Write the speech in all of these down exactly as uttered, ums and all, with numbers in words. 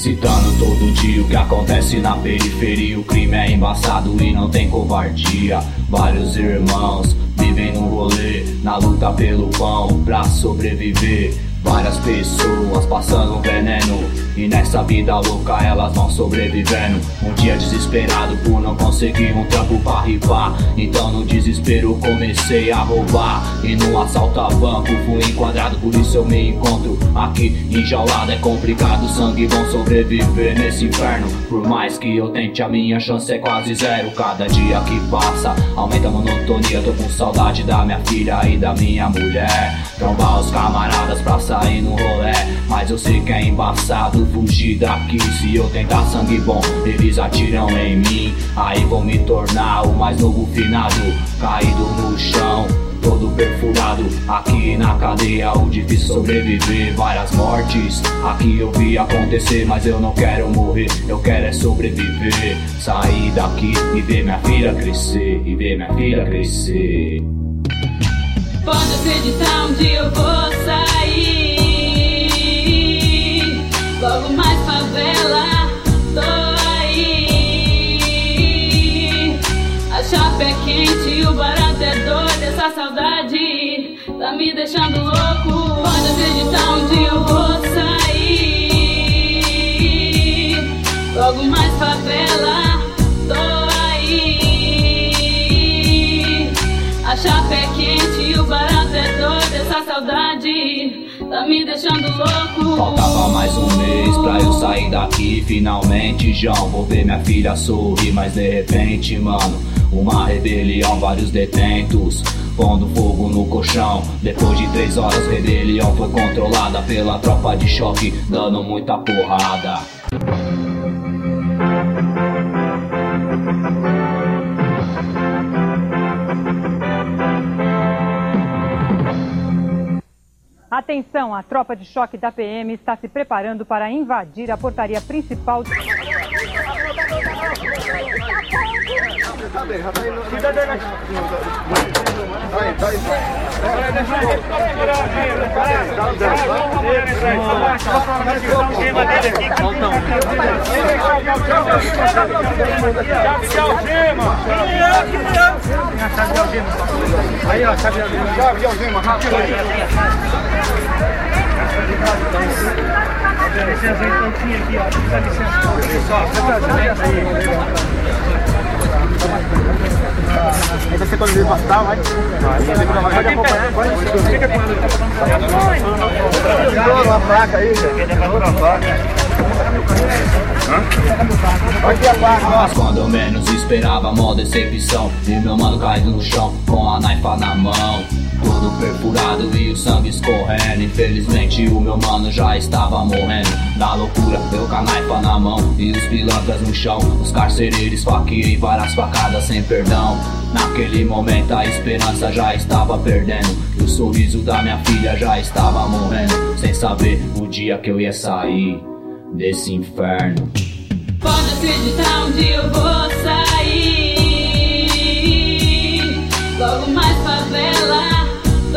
Citando todo dia o que acontece na periferia. O crime é embaçado e não tem covardia. Vários irmãos vivem no rolê, na luta pelo pão, pra sobreviver. Várias pessoas passando veneno, e nessa vida louca elas vão sobrevivendo. Um dia desesperado por não conseguir um trampo pra rifar, então no desespero comecei a roubar. E no assalto a banco fui enquadrado, por isso eu me encontro aqui enjaulado. É complicado, sangue vão sobreviver nesse inferno. Por mais que eu tente, a minha chance é quase zero. Cada dia que passa aumenta a monotonia. Tô com saudade da minha filha e da minha mulher. Trombar os camaradas pra sair no rolê, mas eu sei que é embaçado fugir daqui. Se eu tentar sangue bom, eles atiram em mim. Aí vou me tornar o mais novo finado, caído no chão, todo perfurado. Aqui na cadeia o difícil sobreviver. Várias mortes aqui eu vi acontecer, mas eu não quero morrer, eu quero é sobreviver. Sair daqui e ver minha filha crescer, e ver minha filha crescer. Pode acreditar, um dia eu vou sair. Logo mais favela, tô aí. A chapa é quente e o barato é doido. Essa saudade tá me deixando louco. Pode acreditar, um dia eu vou sair. Logo mais favela, tô aí. A chapa é quente e o barato é doido. Essa saudade tá me deixando louco. Faltava mais um mês pra eu sair daqui. Finalmente, João, vou ver minha filha sorrir. Mas de repente, mano, uma rebelião, vários detentos pondo fogo no colchão. Depois de três horas, rebelião foi controlada pela tropa de choque, dando muita porrada. Atenção, a tropa de choque da P M está se preparando para invadir a portaria principal. Aí, ó, chave de algema. Chave de algema, rápido. Dá licença aí, pontinho aqui, ó. Dá licença. Pessoal, aí você quando ele passar, vai. Pode acompanhar, pode. Fica com ele. Tá uma placa aí, Mas quando eu menos esperava, mó decepção. E meu mano caído no chão, com a naifa na mão, todo perfurado e o sangue escorrendo. Infelizmente o meu mano já estava morrendo. Na loucura, eu com a naifa na mão e os pilantras no chão. Os carcereiros esfaqueiam várias facadas sem perdão. Naquele momento a esperança já estava perdendo, e o sorriso da minha filha já estava morrendo, sem saber o dia que eu ia sair desse inferno. Pode acreditar, um dia eu vou sair. Logo mais favela, tô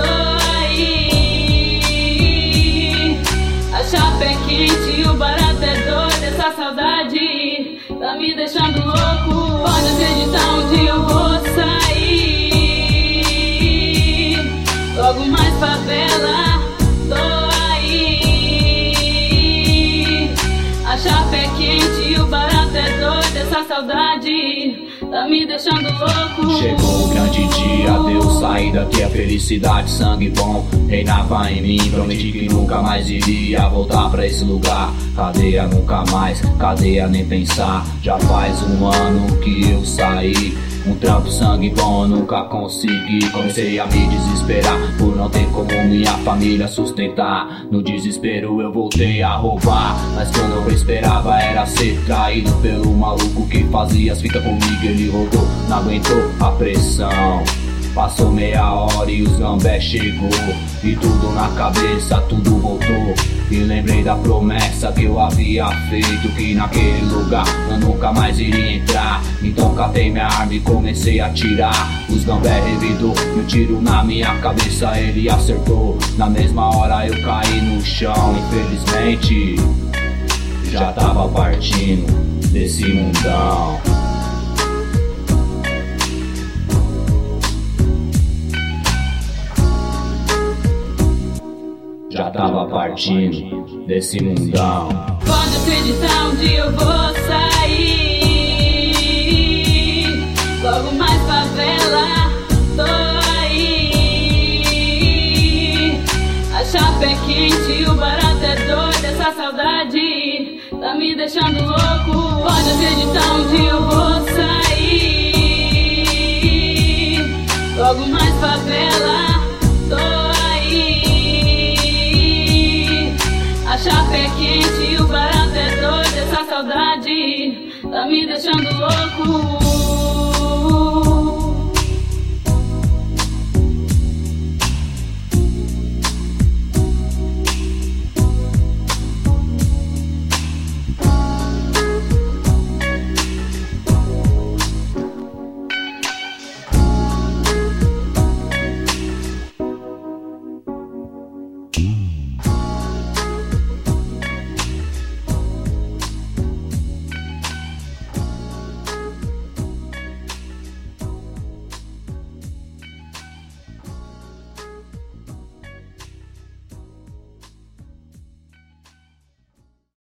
aí. A chapa é quente e o barato é doido. Essa saudade tá me deixando louco. Pode acreditar, um dia eu vou sair. Logo mais favela, tô aí. A chapa é quente e o barato é doido. Essa saudade tá me deixando louco. Chegou o grande dia, Deus sair daqui. A felicidade, sangue bom reinava em mim. Prometi que nunca mais iria voltar pra esse lugar. Cadeia nunca mais, cadeia nem pensar. Já faz um ano que eu saí. Um trampo, sangue bom, eu nunca consegui. Comecei a me desesperar por não ter como minha família sustentar. No desespero eu voltei a roubar, mas quando eu esperava era ser traído pelo maluco que fazia as fitas comigo. Ele rodou, não aguentou a pressão. Passou meia hora e os gambé chegou, e tudo na cabeça, tudo voltou. E lembrei da promessa que eu havia feito, que naquele lugar eu nunca mais iria entrar. Então catei minha arma e comecei a atirar. Os gambé revidou e um tiro na minha cabeça ele acertou. Na mesma hora eu caí no chão, infelizmente já tava partindo desse mundão. Já tava partindo desse mundão. Pode acreditar, um dia eu vou sair. Logo mais favela, tô aí. A chapa é quente, o barato é doido. Essa saudade tá me deixando louco. Pode acreditar, um dia eu vou sair. Logo mais favela, tô aí. A chapa é quente, o barato é doido. Essa saudade tá me deixando louco.